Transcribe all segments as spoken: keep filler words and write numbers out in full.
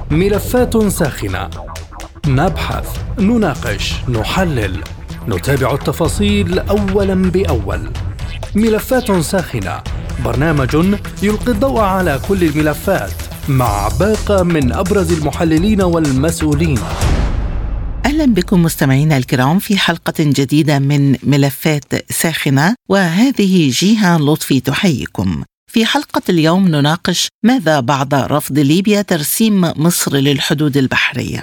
ملفات ساخنة، نبحث، نناقش، نحلل، نتابع التفاصيل أولاً بأول. ملفات ساخنة، برنامج يلقي الضوء على كل الملفات مع باقة من أبرز المحللين والمسؤولين. أهلا بكم مستمعينا الكرام في حلقة جديدة من ملفات ساخنة، وهذه جيهان لطفي تحييكم. في حلقة اليوم نناقش ماذا بعد رفض ليبيا ترسيم مصر للحدود البحرية.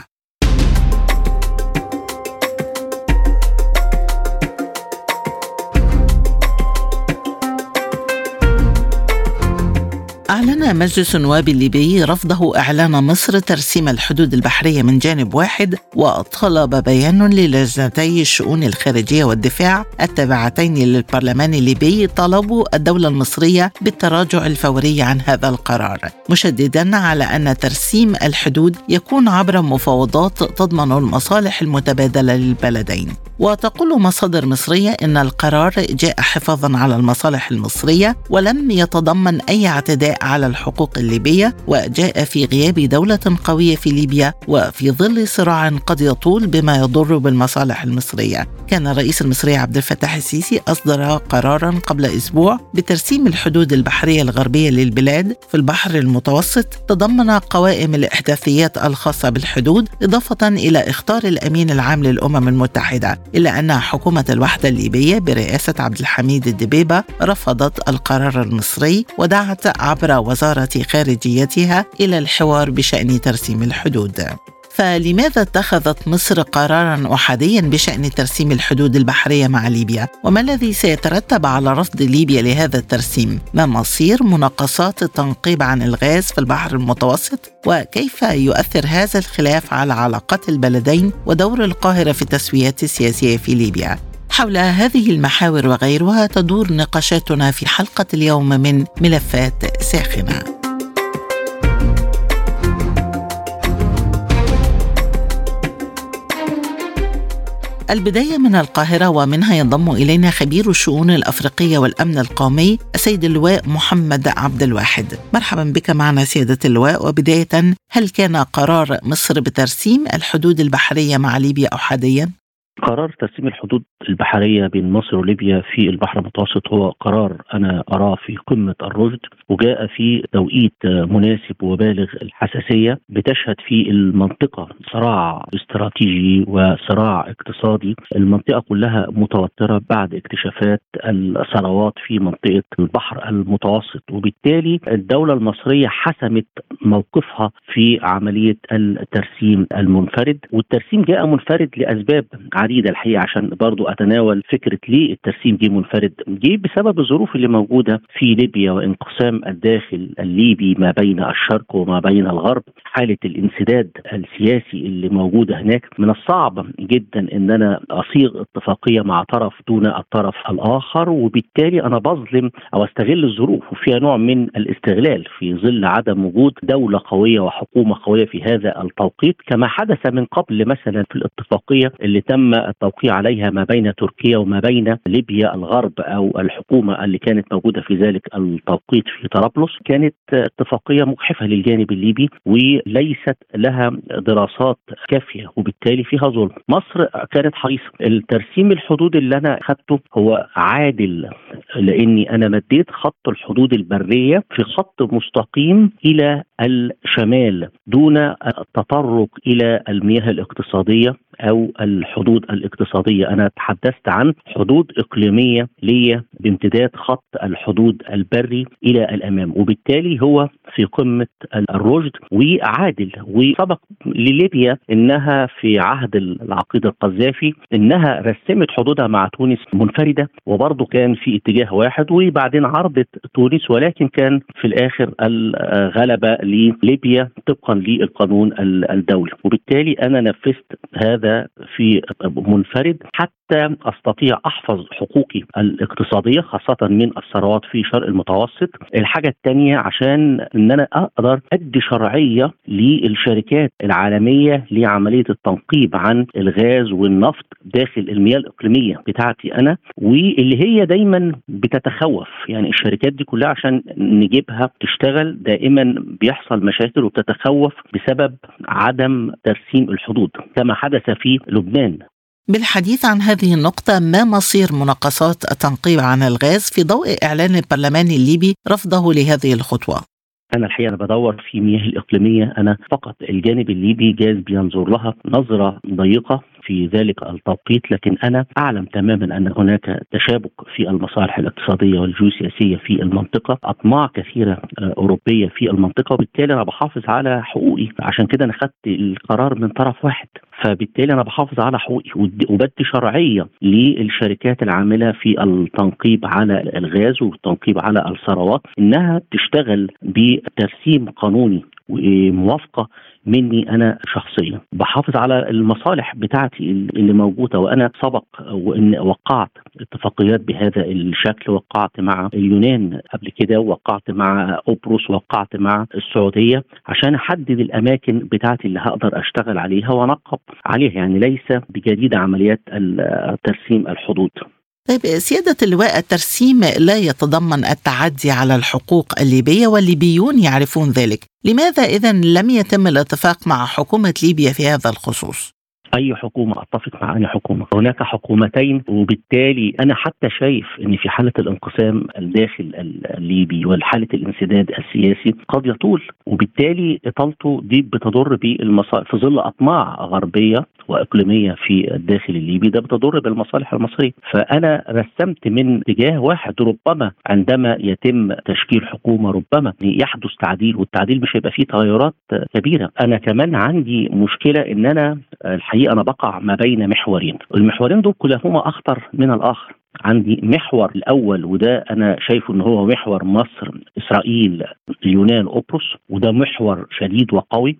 أعلن مجلس النواب الليبي رفضه إعلان مصر ترسيم الحدود البحرية من جانب واحد، وطلب بيان للجنتي الشؤون الخارجية والدفاع التابعتين للبرلمان الليبي طلبوا الدولة المصرية بالتراجع الفوري عن هذا القرار، مشددا على أن ترسيم الحدود يكون عبر مفاوضات تضمن المصالح المتبادلة للبلدين. وتقول مصادر مصرية إن القرار جاء حفاظا على المصالح المصرية ولم يتضمن أي اعتداء على الحقوق الليبية، وجاء في غياب دولة قوية في ليبيا وفي ظل صراع قد يطول بما يضر بالمصالح المصرية. كان الرئيس المصري عبد الفتاح السيسي أصدر قرارا قبل أسبوع بترسيم الحدود البحرية الغربية للبلاد في البحر المتوسط، تضمن قوائم الإحداثيات الخاصة بالحدود إضافة إلى إخطار الأمين العام للأمم المتحدة، إلا أن حكومة الوحدة الليبية برئاسة عبد الحميد الدبيبة رفضت القرار المصري ودعت عبر وزارة خارجيتها إلى الحوار بشأن ترسيم الحدود. فلماذا اتخذت مصر قراراً أحادياً بشأن ترسيم الحدود البحرية مع ليبيا؟ وما الذي سيترتب على رفض ليبيا لهذا الترسيم؟ ما مصير مناقصات التنقيب عن الغاز في البحر المتوسط؟ وكيف يؤثر هذا الخلاف على علاقات البلدين ودور القاهرة في التسويات السياسية في ليبيا؟ حول هذه المحاور وغيرها تدور نقاشاتنا في حلقة اليوم من ملفات ساخنة. البداية من القاهرة، ومنها ينضم إلينا خبير الشؤون الأفريقية والأمن القومي السيد اللواء محمد عبد الواحد. مرحبا بك معنا سيادة اللواء. وبداية، هل كان قرار مصر بترسيم الحدود البحرية مع ليبيا أحاديا؟ قرار ترسيم الحدود البحرية بين مصر وليبيا في البحر المتوسط هو قرار أنا أراه في قمة الرشد، وجاء في توقيت مناسب وبالغ الحساسية، بتشهد في المنطقة صراع استراتيجي وصراع اقتصادي. المنطقة كلها متوترة بعد اكتشافات الثروات في منطقة البحر المتوسط، وبالتالي الدولة المصرية حسمت موقفها في عملية الترسيم المنفرد. والترسيم جاء منفرد لأسباب عديدة الحقيقة، عشان برضو أتناول فكرة ليه الترسيم دي منفرد. جه بسبب الظروف اللي موجودة في ليبيا وانقسام الداخل الليبي ما بين الشرق وما بين الغرب، حالة الانسداد السياسي اللي موجودة هناك. من الصعب جدا ان انا اصيغ اتفاقية مع طرف دون الطرف الاخر، وبالتالي انا بظلم او استغل الظروف، وفيها نوع من الاستغلال في ظل عدم وجود دولة قوية وحكومة قوية في هذا التوقيت، كما حدث من قبل مثلا في الاتفاقية اللي تم التوقيع عليها ما بين تركيا وما بين ليبيا الغرب، او الحكومة اللي كانت موجودة في ذلك التوقيت في طرابلس. كانت اتفاقية مجحفة للجانب الليبي وليست لها دراسات كافية، وبالتالي فيها ظلم. مصر كانت حريصة. الترسيم الحدود اللي انا اخذته هو عادل، لاني انا مديت خط الحدود البرية في خط مستقيم الى الشمال دون التطرق الى المياه الاقتصادية او الحدود الاقتصادية. انا تحدثت عن حدود اقليمية ليا بامتداد خط الحدود البري الى الامام، وبالتالي هو في قمة الرشد وعادل. وسبق لليبيا انها في عهد العقيد القذافي انها رسمت حدودها مع تونس منفردة، وبرضه كان في اتجاه واحد، وبعدين عرضت تونس، ولكن كان في الاخر الغلبة لليبيا طبقا للقانون الدولي. وبالتالي انا نفذت هذا ده في منفرد حتى أستطيع أحفظ حقوقي الاقتصادية خاصة من الثروات في شرق المتوسط. الحاجة الثانية عشان أن أنا أقدر أدي شرعية للشركات العالمية لعملية التنقيب عن الغاز والنفط داخل المياه الإقليمية بتاعتي أنا، واللي هي دايما بتتخوف. يعني الشركات دي كلها عشان نجيبها تشتغل دائما بيحصل مشاكل وبتتخوف بسبب عدم ترسيم الحدود كما حدث في لبنان. بالحديث عن هذه النقطة، ما مصير مناقصات التنقيب عن الغاز في ضوء إعلان البرلمان الليبي رفضه لهذه الخطوة؟ أنا الحقيقة أنا بدور في مياه الإقليمية، أنا فقط الجانب الليبي جاز بينظر لها نظرة ضيقة في ذلك التوقيت، لكن أنا أعلم تماما أن هناك تشابك في المصالح الاقتصادية والجيوسياسية في المنطقة، أطماع كثيرة أوروبية في المنطقة، وبالتالي أنا بحافظ على حقوقي. عشان كده أنا خدت القرار من طرف واحد، فبالتالي أنا بحافظ على حقوقي وبدي شرعية للشركات العاملة في التنقيب على الغاز والتنقيب على الثروات إنها تشتغل بترسيم قانوني وموافقة مني أنا شخصيا. بحافظ على المصالح بتاعتي اللي موجودة، وأنا سبق وإن وقعت اتفاقيات بهذا الشكل. وقعت مع اليونان قبل كده، وقعت مع قبرص، وقعت مع السعودية عشان أحدد الأماكن بتاعتي اللي هقدر أشتغل عليها ونقب عليها. يعني ليس بجديد عمليات ترسيم الحدود. طيب سيادة اللواء، الترسيم لا يتضمن التعدي على الحقوق الليبية والليبيون يعرفون ذلك، لماذا إذن لم يتم الاتفاق مع حكومة ليبيا في هذا الخصوص؟ أي حكومة أتفق مع أي حكومة، هناك حكومتين، وبالتالي أنا حتى شايف أن في حالة الانقسام الداخل الليبي والحالة الانسداد السياسي قد يطول، وبالتالي إطالته دي بتضر بالمصالح في ظل أطماع غربية وإقليمية في الداخل الليبي، ده بتضر بالمصالح المصرية. فأنا رسمت من اتجاه واحد، ربما عندما يتم تشكيل حكومة ربما يحدث تعديل، والتعديل مش هيبقى فيه تغيرات كبيرة. أنا كمان عندي مشكلة أن أنا الحقيقة أنا بقع ما بين محورين، المحورين دول كلاهما أخطر من الآخر. عندي محور الأول وده أنا شايفه أنه هو محور مصر إسرائيل اليونان قبرص، وده محور شديد وقوي.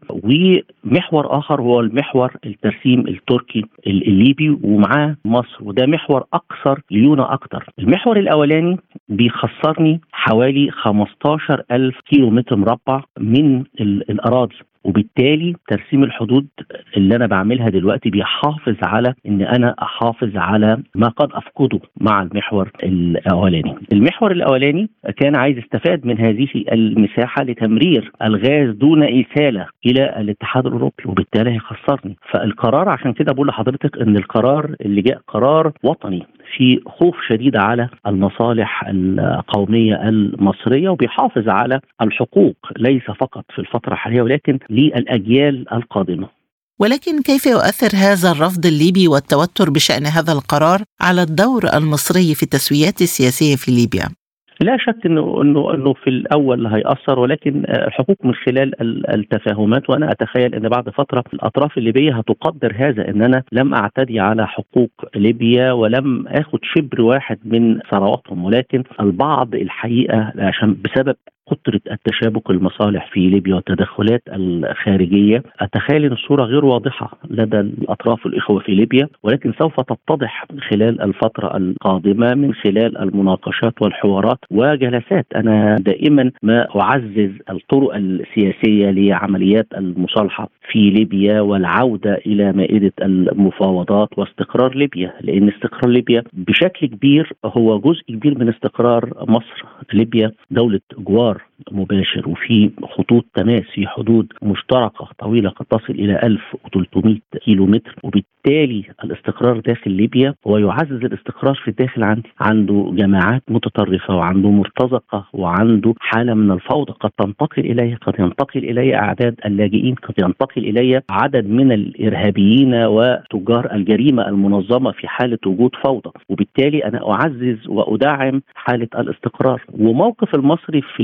ومحور آخر هو المحور الترسيم التركي الليبي ومعاه مصر، وده محور أكثر ليونة أكتر. المحور الأولاني بيخسرني حوالي خمستاشر ألف كيلو متر مربع من الأراضي، وبالتالي ترسيم الحدود اللي أنا بعملها دلوقتي بيحافظ على إن أنا أحافظ على ما قد أفقده مع المحور الأولاني. المحور الأولاني كان عايز استفاد من هذه المساحة لتمرير الغاز دون إسالة إلى الاتحاد الأوروبي، وبالتالي هيخسرني. فالقرار عشان كده بقول لحضرتك إن القرار اللي جاء قرار وطني في خوف شديد على المصالح القومية المصرية، وبيحافظ على الحقوق ليس فقط في الفترة الحالية ولكن للأجيال القادمة. ولكن كيف يؤثر هذا الرفض الليبي والتوتر بشأن هذا القرار على الدور المصري في التسويات السياسية في ليبيا؟ لا شك انه انه انه في الاول هيأثر، ولكن الحقوق من خلال التفاهمات. وانا اتخيل ان بعد فتره الاطراف الليبيه هتقدر هذا، ان انا لم اعتدي على حقوق ليبيا ولم اخذ شبر واحد من ثرواتهم، ولكن البعض الحقيقه عشان بسبب كثرة التشابك المصالح في ليبيا والتدخلات الخارجية، أتخيل أن الصورة غير واضحة لدى الأطراف الإخوة في ليبيا، ولكن سوف تتضح خلال الفترة القادمة من خلال المناقشات والحوارات وجلسات. أنا دائما ما أعزز الطرق السياسية لعمليات المصالحة في ليبيا والعودة إلى مائدة المفاوضات واستقرار ليبيا، لأن استقرار ليبيا بشكل كبير هو جزء كبير من استقرار مصر. ليبيا دولة جوار مباشر، وفي خطوط تماس في حدود مشتركة طويلة قد تصل إلى ألف وثلاثمائة كيلو متر، وبالتالي الاستقرار داخل ليبيا هو يعزز الاستقرار في الداخل. عندي عنده جماعات متطرفة وعنده مرتزقة وعنده حالة من الفوضى قد تنتقل إليه، قد ينتقل إليه أعداد اللاجئين، قد ينتقل إليه عدد من الإرهابيين وتجار الجريمة المنظمة في حالة وجود فوضى. وبالتالي أنا أعزز وأدعم حالة الاستقرار. وموقف المصري في ليبيا الحقيقة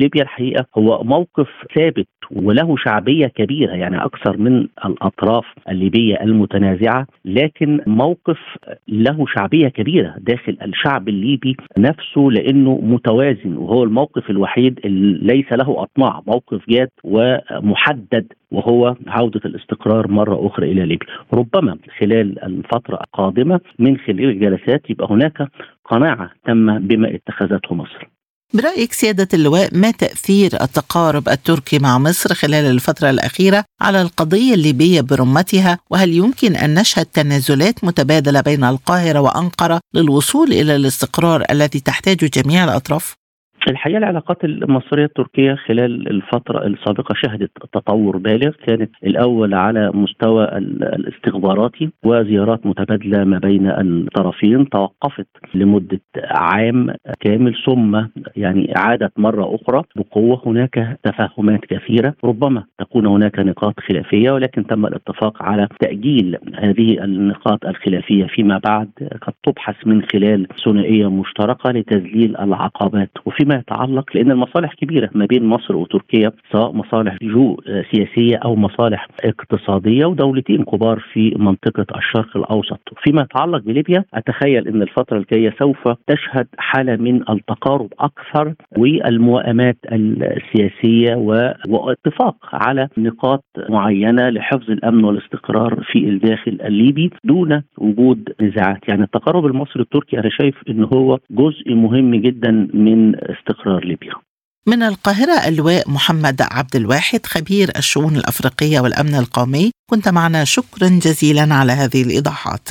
الحقيقة هو موقف ثابت وله شعبية كبيرة، يعني أكثر من الأطراف الليبية المتنازعة، لكن موقف له شعبية كبيرة داخل الشعب الليبي نفسه لأنه متوازن، وهو الموقف الوحيد اللي ليس له أطماع، موقف جاد ومحدد، وهو عودة الاستقرار مرة أخرى إلى ليبيا. ربما خلال الفترة القادمة من خلال الجلسات يبقى هناك قناعة تامة بما اتخذته مصر. برأيك سيادة اللواء، ما تأثير التقارب التركي مع مصر خلال الفترة الأخيرة على القضية الليبية برمتها؟ وهل يمكن أن نشهد تنازلات متبادلة بين القاهرة وأنقرة للوصول إلى الاستقرار الذي تحتاج جميع الأطراف؟ الحقيقة العلاقات المصرية التركية خلال الفترة السابقة شهدت تطور بالغ، كانت الأول على مستوى الاستخباراتي وزيارات متبادلة ما بين الطرفين توقفت لمدة عام كامل، ثم يعني عادت مرة أخرى بقوة. هناك تفاهمات كثيرة، ربما تكون هناك نقاط خلافية، ولكن تم الاتفاق على تأجيل هذه النقاط الخلافية فيما بعد، قد تبحث من خلال ثنائية مشتركة لتذليل العقبات. وفيما يتعلق لأن المصالح كبيرة ما بين مصر وتركيا، سواء مصالح جو سياسية أو مصالح اقتصادية، ودولتين كبار في منطقة الشرق الأوسط. فيما يتعلق بليبيا، أتخيل أن الفترة الجاية سوف تشهد حالة من التقارب أكثر والموائمات السياسية واتفاق على نقاط معينة لحفظ الأمن والاستقرار في الداخل الليبي دون وجود نزاعات. يعني التقارب المصري التركي أنا شايف أنه هو جزء مهم جدا من استقرار ليبيا. من القاهرة اللواء محمد عبد الواحد، خبير الشؤون الأفريقية والأمن القومي، كنت معنا، شكرا جزيلا على هذه الإيضاحات.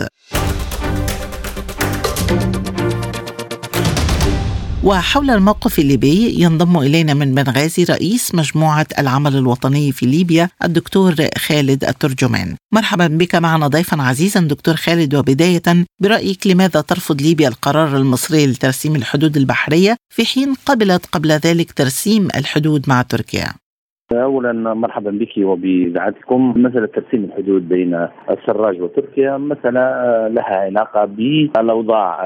وحول الموقف الليبي ينضم إلينا من بنغازي رئيس مجموعة العمل الوطني في ليبيا الدكتور خالد الترجمان. مرحبا بك معنا ضيفا عزيزا دكتور خالد. وبداية برأيك، لماذا ترفض ليبيا القرار المصري لترسيم الحدود البحرية في حين قبلت قبل ذلك ترسيم الحدود مع تركيا؟ أولا مرحبا بك وبإذاعتكم. مسألة ترسيم الحدود بين السراج وتركيا مسألة لها علاقة بالأوضاع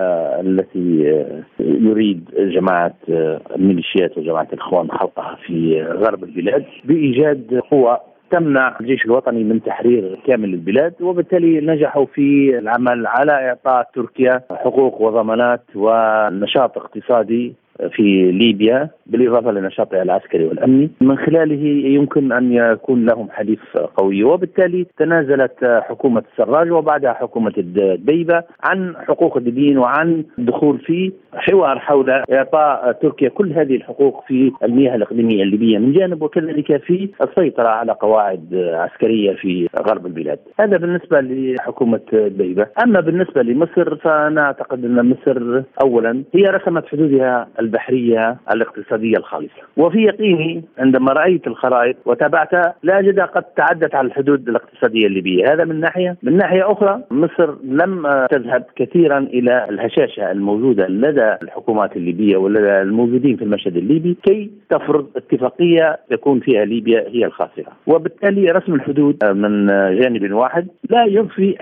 التي يريد جماعة الميليشيات وجماعة الإخوان خلقها في غرب البلاد بإيجاد قوى تمنع الجيش الوطني من تحرير كامل البلاد، وبالتالي نجحوا في العمل على إعطاء تركيا حقوق وضمانات ونشاط اقتصادي في ليبيا بالإضافة لنشاطها العسكري والأمني، من خلاله يمكن أن يكون لهم حليف قوي. وبالتالي تنازلت حكومة السراج وبعدها حكومة الدبيبة عن حقوق الليبيين وعن الدخول في حوار حول إعطاء تركيا كل هذه الحقوق في المياه الإقليمية الليبية من جانب، وكذلك في السيطرة على قواعد عسكرية في غرب البلاد. هذا بالنسبة لحكومة الدبيبة. أما بالنسبة لمصر فأنا أعتقد أن مصر أولا هي رسمت حدودها البحرية الاقتصادية الخالصة، وفي يقيني عندما رأيت الخرائط وتابعتها لا أجدها قد تعدت على الحدود الاقتصادية الليبية. هذا من ناحية. من ناحية أخرى مصر لم تذهب كثيرا إلى الهشاشة الموجودة لدى الحكومات الليبية ولدى الموجودين في المشهد الليبي كي تفرض اتفاقية تكون فيها ليبيا هي الخاسرة، وبالتالي رسم الحدود من جانب واحد لا يضفي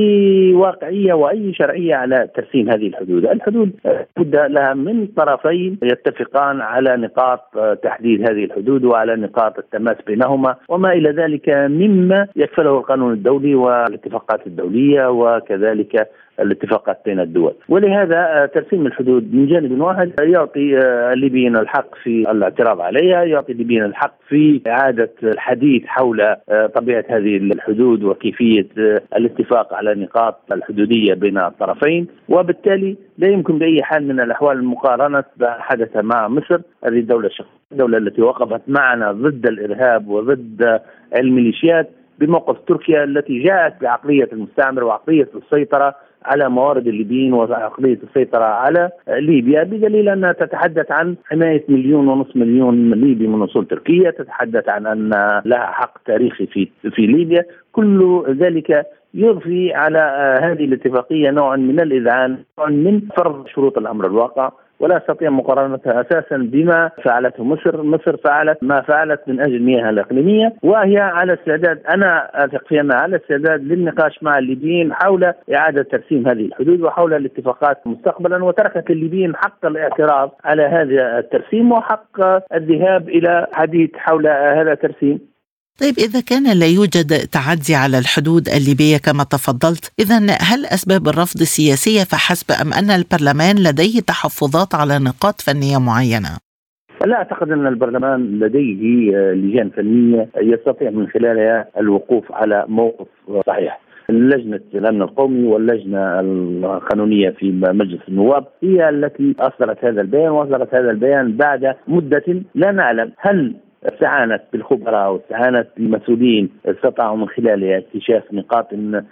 أي واقعية وأي شرعية على ترسيم هذه الحدود. الحدود بد لها من طرفين يتفقان على نقاط تحديد هذه الحدود وعلى نقاط التماس بينهما وما إلى ذلك مما يكفله القانون الدولي والاتفاقات الدولية وكذلك الاتفاقات بين الدول. ولهذا ترسيم الحدود من جانب واحد يعطي الليبيين الحق في الاعتراض عليها، يعطي الليبيين الحق في إعادة الحديث حول طبيعة هذه الحدود وكيفية الاتفاق على نقاط الحدودية بين الطرفين، وبالتالي لا يمكن بأي حال من الأحوال المقارنة بحدث مع مصر. هذه الدولة الشقيقة، الدولة التي وقفت معنا ضد الإرهاب وضد الميليشيات، بموقف تركيا التي جاءت بعقلية المستعمر وعقلية السيطرة على موارد الليبيين وعقلية السيطرة على ليبيا، بدليل أنها تتحدث عن حماية مليون ونصف مليون ليبي من أصول تركية، تتحدث عن أن لها حق تاريخي في في ليبيا. كل ذلك يضفي على هذه الاتفاقية نوعا من الإذعان، نوعا من فرض شروط الأمر الواقع. ولا أستطيع مقارنتها أساسا بما فعلته مصر. مصر فعلت ما فعلت من أجل المياه الإقليمية، وهي على استعداد، أنا أثق في أنها على استعداد للنقاش مع الليبيين حول إعادة ترسيم هذه الحدود وحول الاتفاقات مستقبلا، وتركت للليبيين حق الاعتراض على هذا الترسيم وحق الذهاب إلى حديث حول هذا الترسيم. طيب إذا كان لا يوجد تعدي على الحدود الليبية كما تفضلت، إذن هل أسباب الرفض سياسية فحسب أم أن البرلمان لديه تحفظات على نقاط فنية معينة؟ لا أعتقد أن البرلمان لديه لجان فنية يستطيع من خلالها الوقوف على موقف صحيح. لجنة الأمن القومي واللجنة القانونية في مجلس النواب هي التي أصدرت هذا البيان، وأصدرت هذا البيان بعد مدة لا نعلم هل استعانت بالخبراء واستعانت بالمسؤولين استطاعوا من خلالها اكتشاف نقاط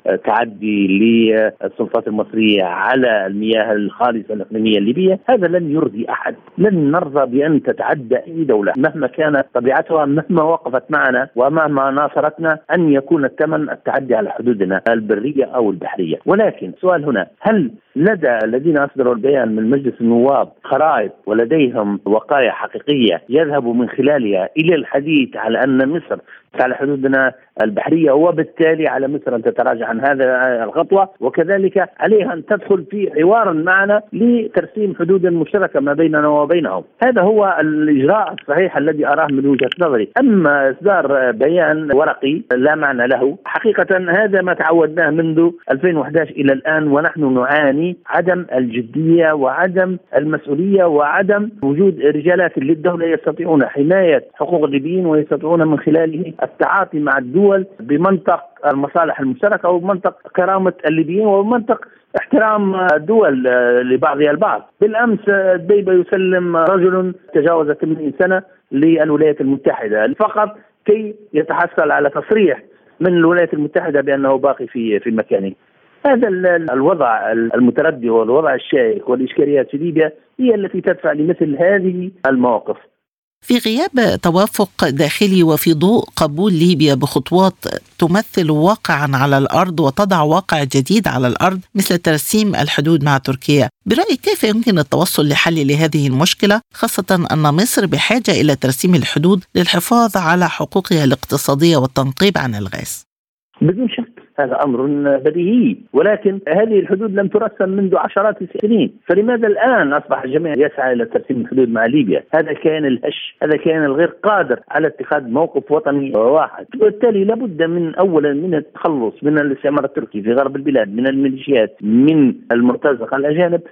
تعدي للسلطات المصرية على المياه الخالصة الإقليمية الليبية. هذا لن يرضي أحد، لن نرضى بأن تتعدى أي دولة مهما كانت طبيعتها، مهما وقفت معنا ومهما ناصرتنا، أن يكون الثمن التعدي على حدودنا البرية أو البحرية. ولكن السؤال هنا، هل لدى الذين أصدروا البيان من مجلس النواب خرائط ولديهم وقائع حقيقية يذهبوا من خلالها إلى الحديث على أن مصر على حدودنا البحرية، وبالتالي على مصر أن تتراجع عن هذا الخطوة، وكذلك عليها أن تدخل في حوار معنا لترسيم حدود مشتركة ما بيننا وبينهم؟ هذا هو الإجراء الصحيح الذي أراه من وجهة نظري. أما إصدار بيان ورقي لا معنى له، حقيقة هذا ما تعودناه منذ ألفين وأحد عشر إلى الآن، ونحن نعاني عدم الجدية وعدم المسؤولية وعدم وجود رجالات للدولة يستطيعون حماية حقوق الليبيين ويستطيعون من خلاله التعاطي مع الدول بمنطق المصالح المشتركة أو بمنطق كرامة الليبيين وبمنطق احترام الدول لبعضها البعض. بالأمس دبيبة يسلم رجل تجاوز ثمانين سنة للولايات المتحدة فقط كي يتحصل على تصريح من الولايات المتحدة بأنه باقي في في مكانه. هذا الوضع المتردي والوضع الشائك والإشكاليات في ليبيا هي التي تدفع لمثل هذه المواقف. في غياب توافق داخلي وفي ضوء قبول ليبيا بخطوات تمثل واقعا على الأرض وتضع واقع جديد على الأرض مثل ترسيم الحدود مع تركيا، برأيك كيف يمكن التوصل لحل لهذه المشكلة، خاصة أن مصر بحاجة إلى ترسيم الحدود للحفاظ على حقوقها الاقتصادية والتنقيب عن الغاز؟ بدون شك هذا أمر بديهي، ولكن هذه الحدود لم ترسم منذ عشرات السنين، فلماذا الآن أصبح الجميع يسعى إلى ترسيم الحدود مع ليبيا؟ هذا كان الهش، هذا كان الغير قادر على اتخاذ موقف وطني واحد. وبالتالي لابد من أولا من التخلص من الاستعمار التركي في غرب البلاد، من الميليشيات، من المرتزقة الأجانب،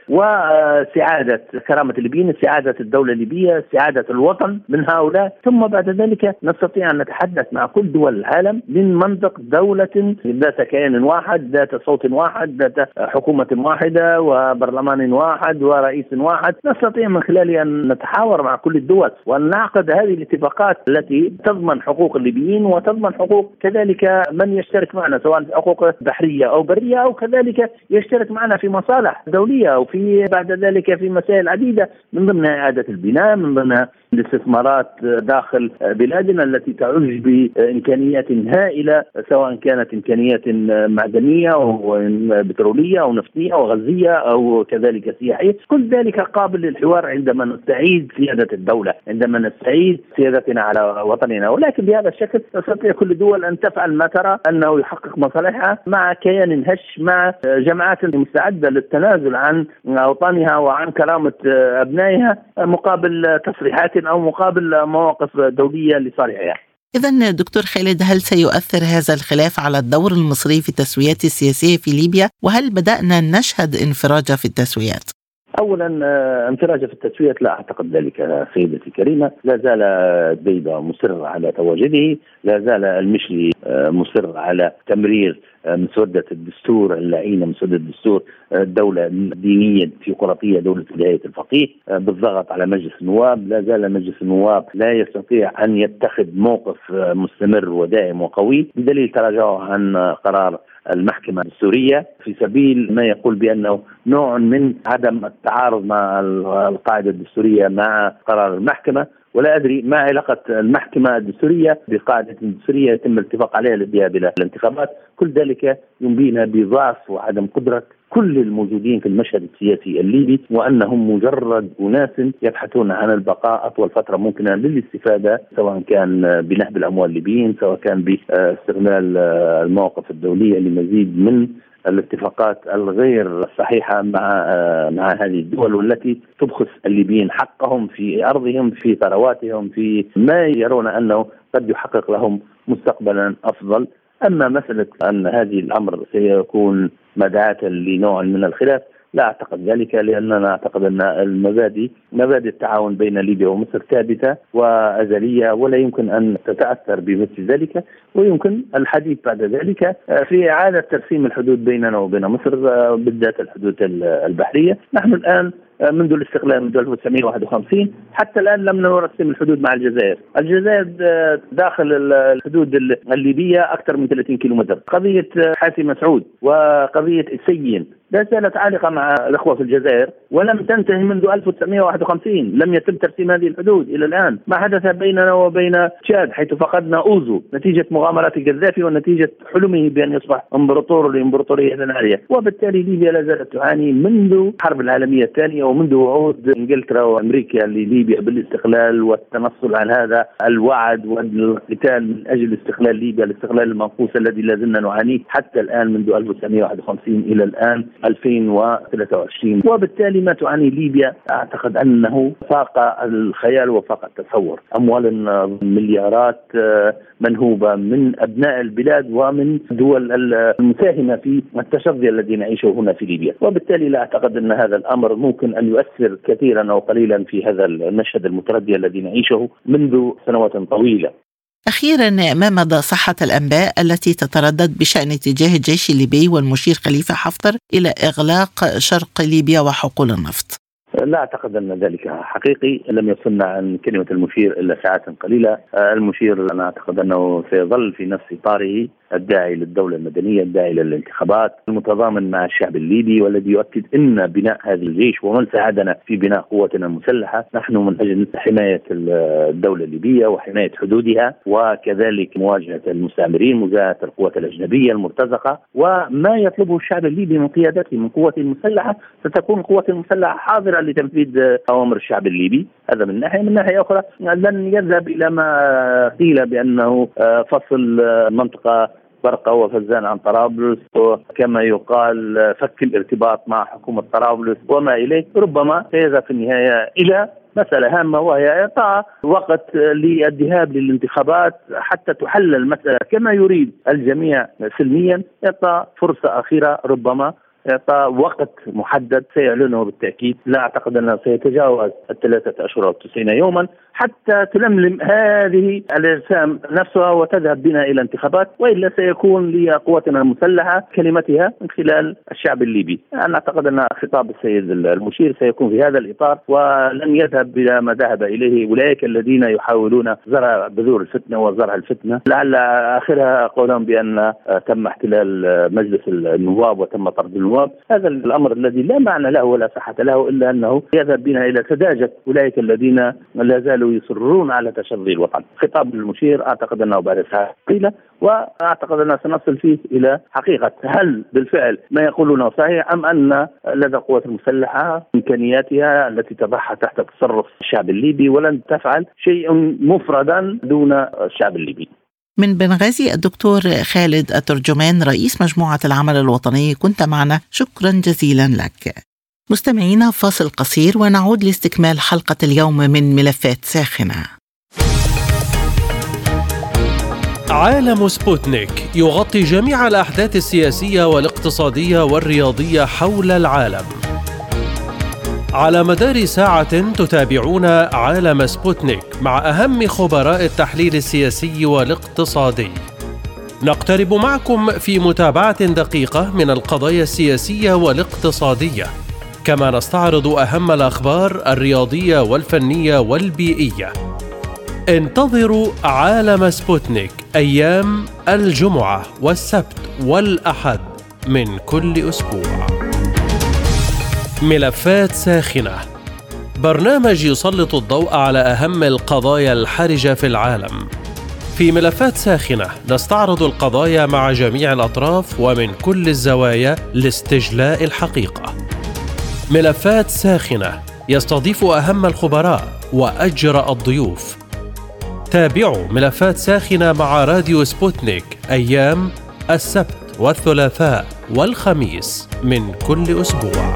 وسعادة كرامة الليبيين، سعادة الدولة الليبية، سعادة الوطن من هؤلاء. ثم بعد ذلك نستطيع أن نتحدث مع كل دول العالم من منطق دولة ذات كيان واحد، ذات صوت واحد، ذات حكومة واحدة وبرلمان واحد ورئيس واحد. نستطيع من خلاله أن نتحاور مع كل الدول وأن نعقد هذه الاتفاقات التي تضمن حقوق الليبيين وتضمن حقوق كذلك من يشترك معنا، سواء حقوق بحرية أو برية، أو كذلك يشترك معنا في مصالح دولية أو في بعد ذلك في مسائل عديدة من ضمنها إعادة البناء، من ضمنها الاستثمارات داخل بلادنا التي تعج بإمكانيات هائلة، سواء كانت إمكانيات معدنية أو بترولية أو نفطية أو غازية أو كذلك سياحية. كل ذلك قابل للحوار عندما نستعيد سيادة الدولة، عندما نستعيد سيادتنا على وطننا. ولكن بهذا الشكل تستطيع كل الدول أن تفعل ما ترى أنه يحقق مصالحها مع كيان هش، مع جماعات مستعدة للتنازل عن أوطانها وعن كرامة أبنائها مقابل تصريحات أو مقابل مواقف دولية لصالحها. إذن دكتور خالد، هل سيؤثر هذا الخلاف على الدور المصري في التسويات السياسية في ليبيا؟ وهل بدأنا نشهد انفراجة في التسويات؟ أولا انفراجة في التسويات لا أعتقد ذلك سيدتي الكريمة. لا زال دبيبة مصر على تواجده، لا زال المشلي مصر على تمرير مسودة الدستور اللعينة، مسودة الدستور الدولة الدينية الثيوقراطية، دولة ولاية الفقيه، بالضغط على مجلس النواب. لا زال مجلس النواب لا يستطيع أن يتخذ موقف مستمر ودائم وقوي بدليل تراجعه عن قرار المحكمة السورية في سبيل ما يقول بأنه نوع من عدم التعارض مع القاعدة الدستورية مع قرار المحكمة. ولا أدري ما علاقة المحكمة الدستورية بقاعدة دستورية يتم الاتفاق عليها للذهاب إلى الانتخابات. كل ذلك ينبينا بضعف وعدم قدرة كل الموجودين في المشهد السياسي الليبي، وأنهم مجرد أناس يبحثون عن البقاء أطول فترة ممكنة للاستفادة، سواء كان بنهب الأموال الليبيين، سواء كان باستغلال المواقف الدولية لمزيد من الاتفاقات الغير صحيحة مع مع هذه الدول، والتي تبخس الليبيين حقهم في أرضهم، في ثرواتهم، في ما يرون أنه قد يحقق لهم مستقبلا أفضل. أما مسألة أن هذه الأمر سيكون مدعاة لنوع من الخلاف، لا أعتقد ذلك، لأننا أعتقد أن المبادئ مبادئ التعاون بين ليبيا ومصر ثابتة وأزلية، ولا يمكن أن تتأثر بمثل ذلك. ويمكن الحديث بعد ذلك في إعادة ترسيم الحدود بيننا وبين مصر، بالذات الحدود البحرية. نحن الآن منذ الاستقلال منذ ألف وتسعمائة وواحد وخمسين حتى الآن لم نرسم الحدود مع الجزائر. الجزائر داخل الحدود الليبية أكثر من ثلاثين كيلومتر. قضية حاسي مسعود وقضية السيين لا زالت عالقة مع الأخوة في الجزائر ولم تنتهي منذ ألف وتسعمائة وواحد وخمسين. لم يتم ترسيم هذه الحدود إلى الآن. ما حدث بيننا وبين تشاد حيث فقدنا أوزو نتيجة مغامرات القذافي ونتيجة حلمه بأن يصبح إمبراطور لإمبراطورية ثانية. وبالتالي ليبيا لا زالت تعاني منذ الحرب العالمية الثانية ومنذ وعود إنجلترا وأمريكا لليبيا بالاستقلال والتنصل عن هذا الوعد والقتال من أجل استقلال ليبيا، الاستقلال المنقوص الذي لا زلنا نعانيه حتى الآن منذ ألف وتسعمائة وواحد وخمسين إلى الآن ألفين وثلاثة وعشرين. وبالتالي ما تعاني ليبيا أعتقد أنه فاق الخيال وفاق التصور. أموال مليارات منهوبة من أبناء البلاد ومن دول المساهمة في التشظي الذي نعيشه هنا في ليبيا. وبالتالي لا أعتقد أن هذا الأمر ممكن أن يؤثر كثيرا أو قليلا في هذا المشهد المتردي الذي نعيشه منذ سنوات طويلة. أخيرا، ما مدى صحة الأنباء التي تتردد بشأن اتجاه الجيش الليبي والمشير خليفة حفتر إلى إغلاق شرق ليبيا وحقول النفط؟ لا أعتقد أن ذلك حقيقي. لم يصلنا عن كلمة المشير إلا ساعات قليلة. المشير أنا أعتقد أنه سيظل في نفس إطاره الداعي للدولة المدنية، الداعي للانتخابات، المتضامن مع الشعب الليبي، والذي يؤكد أن بناء هذا الجيش ومن ساعدنا في بناء قوتنا المسلحة نحن من أجل حماية الدولة الليبية وحماية حدودها، وكذلك مواجهة المستعمرين، مواجهة القوات الأجنبية المرتزقة. وما يطلبه الشعب الليبي من قيادته من قوة مسلحة ستكون القوة المسلحة حاضرة لتنفيذ أوامر الشعب الليبي. هذا من ناحية. من ناحية أخرى لن يذهب إلى ما قيل بأنه فصل منطقة برقة وفزان عن طرابلس، وكما يقال فك الارتباط مع حكومة طرابلس وما إليه. ربما سيذهب في النهاية إلى مسألة هامة، وهي إعطاء وقت للذهاب للانتخابات حتى تحل المسألة كما يريد الجميع سلميا. إعطاء فرصة أخيرة، ربما إعطاء وقت محدد سيعلنه بالتأكيد. لا أعتقد أنه سيتجاوز الثلاثة أشهر أو تسعين يوما حتى تلملم هذه الأجسام نفسها وتذهب بنا إلى انتخابات، وإلا سيكون لقواتنا المسلحة كلمتها من خلال الشعب الليبي. أنا أعتقد أن خطاب السيد المشير سيكون في هذا الإطار، ولن يذهب إلى ما ذهب إليه أولئك الذين يحاولون زرع بذور الفتنة وزرع الفتنة. لعل آخرها قولهم بأن تم احتلال مجلس النواب وتم طرد النواب. هذا الأمر الذي لا معنى له ولا صحة له، إلا أنه يذهب بنا إلى سذاجة أولئك الذين لا زالوا يصرون على تشظي الوطن. خطاب المشير أعتقد أنه بعد ساعة قليلة، وأعتقد أننا سنصل فيه إلى حقيقة هل بالفعل ما يقولونه صحيح، أم أن لدى القوات المسلحة إمكانياتها التي تضعها تحت تصرف الشعب الليبي ولن تفعل شيء مفردا دون الشعب الليبي. من بنغازي الدكتور خالد الترجمان رئيس مجموعة العمل الوطني، كنت معنا، شكرا جزيلا لك. مستمعينا، فاصل قصير ونعود لاستكمال حلقة اليوم من ملفات ساخنة. عالم سبوتنيك يغطي جميع الأحداث السياسية والاقتصادية والرياضية حول العالم. على مدار ساعة تتابعون عالم سبوتنيك مع أهم خبراء التحليل السياسي والاقتصادي. نقترب معكم في متابعة دقيقة من القضايا السياسية والاقتصادية، كما نستعرض أهم الأخبار الرياضية والفنية والبيئية. انتظروا عالم سبوتنيك أيام الجمعة والسبت والأحد من كل أسبوع. ملفات ساخنة برنامج يسلط الضوء على أهم القضايا الحرجة في العالم. في ملفات ساخنة نستعرض القضايا مع جميع الأطراف ومن كل الزوايا لاستجلاء الحقيقة. ملفات ساخنة يستضيف أهم الخبراء وأجرأ الضيوف. تابعوا ملفات ساخنة مع راديو سبوتنيك أيام السبت والثلاثاء والخميس من كل أسبوع.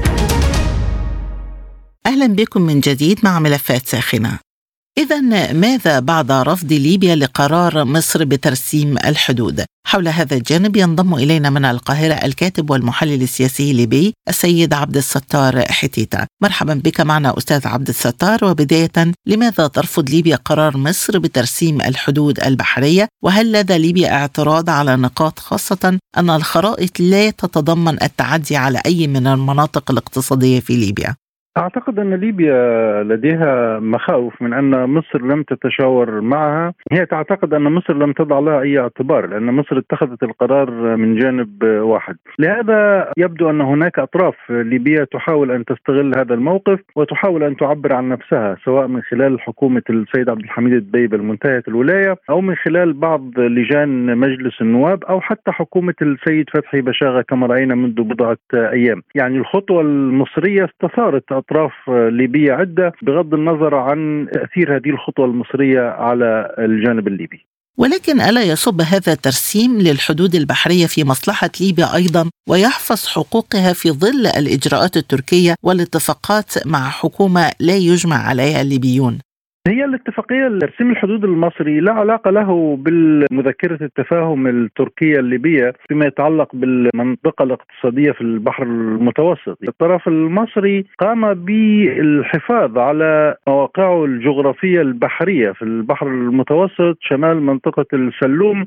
أهلا بكم من جديد مع ملفات ساخنة. إذن ماذا بعد رفض ليبيا لقرار مصر بترسيم الحدود؟ حول هذا الجانب ينضم إلينا من القاهرة الكاتب والمحلل السياسي الليبي السيد عبد الستار حتيتة. مرحبا بك معنا أستاذ عبد الستار. وبداية، لماذا ترفض ليبيا قرار مصر بترسيم الحدود البحرية؟ وهل لدى ليبيا اعتراض على نقاط، خاصة أن الخرائط لا تتضمن التعدي على أي من المناطق الاقتصادية في ليبيا؟ أعتقد أن ليبيا لديها مخاوف من أن مصر لم تتشاور معها. هي تعتقد أن مصر لم تضع لها أي اعتبار، لأن مصر اتخذت القرار من جانب واحد. لهذا يبدو أن هناك أطراف ليبية تحاول أن تستغل هذا الموقف وتحاول أن تعبر عن نفسها، سواء من خلال حكومة السيد عبد الحميد الدبيبة المنتهية الولاية، أو من خلال بعض لجان مجلس النواب، أو حتى حكومة السيد فتحي بشاغة كما رأينا منذ بضعة أيام. يعني الخطوة المصرية استثارت أطراف ليبية عدة بغض النظر عن تأثير هذه الخطوة المصرية على الجانب الليبي. ولكن ألا يصب هذا الترسيم للحدود البحرية في مصلحة ليبيا أيضا، ويحفظ حقوقها في ظل الإجراءات التركية والاتفاقات مع حكومة لا يجمع عليها الليبيون؟ هي الاتفاقية لترسيم الحدود المصري لا علاقة له بالمذكرة التفاهم التركية الليبية فيما يتعلق بالمنطقة الاقتصادية في البحر المتوسط. الطرف المصري قام بالحفاظ على مواقعه الجغرافية البحرية في البحر المتوسط، شمال منطقة السلوم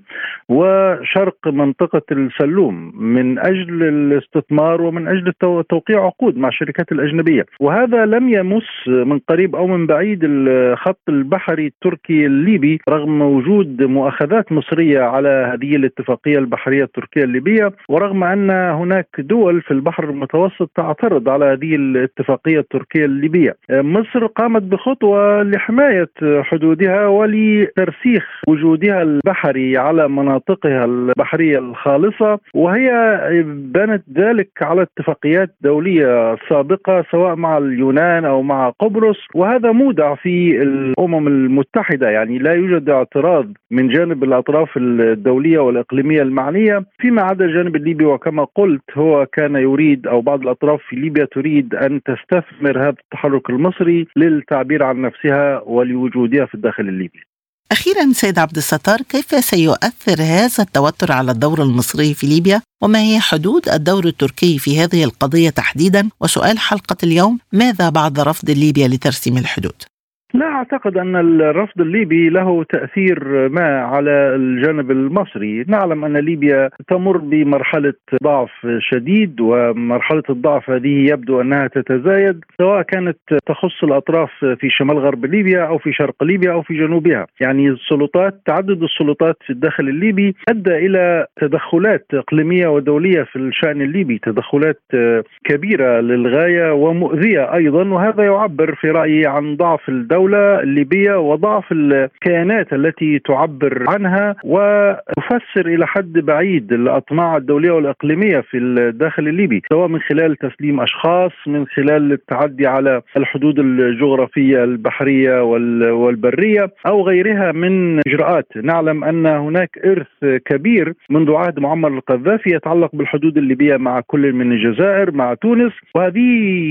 وشرق منطقة السلوم، من أجل الاستثمار ومن أجل توقيع عقود مع الشركات الأجنبية. وهذا لم يمس من قريب أو من بعيد الخط البحري التركي الليبي، رغم وجود مؤاخذات مصرية على هذه الاتفاقية البحرية التركية الليبية، ورغم أن هناك دول في البحر المتوسط تعترض على هذه الاتفاقية التركية الليبية. مصر قامت بخطوة لحماية حدودها ولترسيخ وجودها البحري على مناطقها البحرية الخالصة، وهي بنت ذلك على اتفاقيات دولية سابقة سواء مع اليونان أو مع قبرص، وهذا مودع في الأمم المتحدة. يعني لا يوجد اعتراض من جانب الأطراف الدولية والإقليمية المعنية فيما عدا الجانب الليبي. وكما قلت، هو كان يريد أو بعض الأطراف في ليبيا تريد أن تستثمر هذا التحرك المصري للتعبير عن نفسها ولوجودها في الداخل الليبي. أخيرا سيد عبد الستار، كيف سيؤثر هذا التوتر على الدور المصري في ليبيا؟ وما هي حدود الدور التركي في هذه القضية تحديدا؟ وسؤال حلقة اليوم: ماذا بعد رفض ليبيا لترسيم الحدود؟ لا أعتقد أن الرفض الليبي له تأثير ما على الجانب المصري. نعلم أن ليبيا تمر بمرحلة ضعف شديد، ومرحلة الضعف هذه يبدو أنها تتزايد، سواء كانت تخص الأطراف في شمال غرب ليبيا أو في شرق ليبيا أو في جنوبها. يعني السلطات، تعدد السلطات في الداخل الليبي أدى إلى تدخلات إقليمية ودولية في الشأن الليبي، تدخلات كبيرة للغاية ومؤذية أيضا، وهذا يعبر في رأيي عن ضعف الدولة الليبية وضعف الكيانات التي تعبر عنها، وتفسر إلى حد بعيد الأطماع الدولية والإقليمية في الداخل الليبي، سواء من خلال تسليم أشخاص، من خلال التعدي على الحدود الجغرافية البحرية والبرية، أو غيرها من إجراءات. نعلم أن هناك إرث كبير منذ عهد معمر القذافي يتعلق بالحدود الليبية مع كل من الجزائر مع تونس، وهذه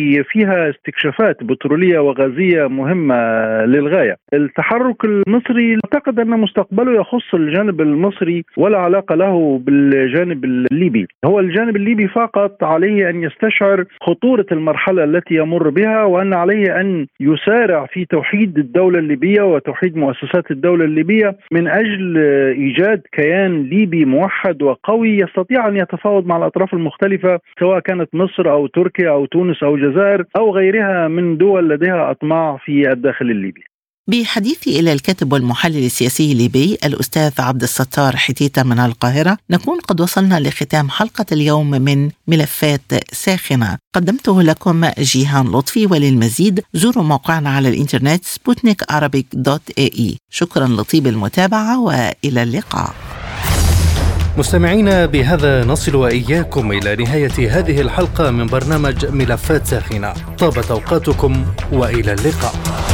فيها استكشافات بترولية وغازية مهمة للغاية. التحرك المصري أعتقد أن مستقبله يخص الجانب المصري ولا علاقة له بالجانب الليبي. هو الجانب الليبي فقط عليه أن يستشعر خطورة المرحلة التي يمر بها، وأن عليه أن يسارع في توحيد الدولة الليبية وتوحيد مؤسسات الدولة الليبية من أجل إيجاد كيان ليبي موحد وقوي يستطيع أن يتفاوض مع الأطراف المختلفة، سواء كانت مصر أو تركيا أو تونس أو الجزائر أو غيرها من دول لديها أطماع في الداخل الليبي. بحديثي إلى الكاتب والمحلل السياسي الليبي الأستاذ عبد الستار حتيتة من القاهرة، نكون قد وصلنا لختام حلقة اليوم من ملفات ساخنة قدمته لكم جيهان لطفي، وللمزيد زوروا موقعنا على الإنترنت سبوتنيك أرابيك دوت إيه إي. شكرا لطيب المتابعة وإلى اللقاء. مستمعينا، بهذا نصل وإياكم إلى نهاية هذه الحلقة من برنامج ملفات ساخنة. طابت أوقاتكم وإلى اللقاء.